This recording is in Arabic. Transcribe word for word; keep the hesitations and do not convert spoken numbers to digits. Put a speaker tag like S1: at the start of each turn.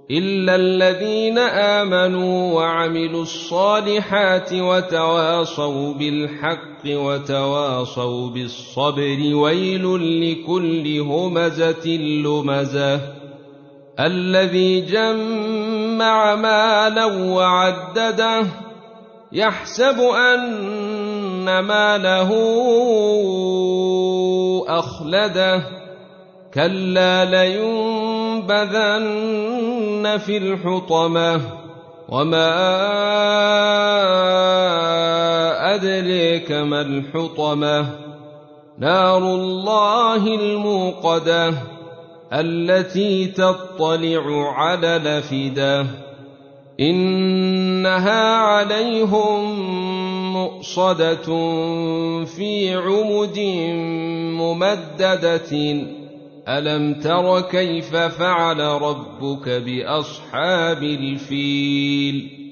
S1: إلا الذين آمنوا وعملوا الصالحات وتواصوا بالحق وتواصوا بالصبر ويل لكل همزة لمزة الذي جمع مالا وعدده يحسب أن ماله أخلده كلا لينبذن في الحطمة وما أدريك ما الحطمة نار الله الموقدة التي تطلع على الأفئدة إنها عليهم مؤصدة في عمد ممددة ألم تر كيف فعل ربك بأصحاب الفيل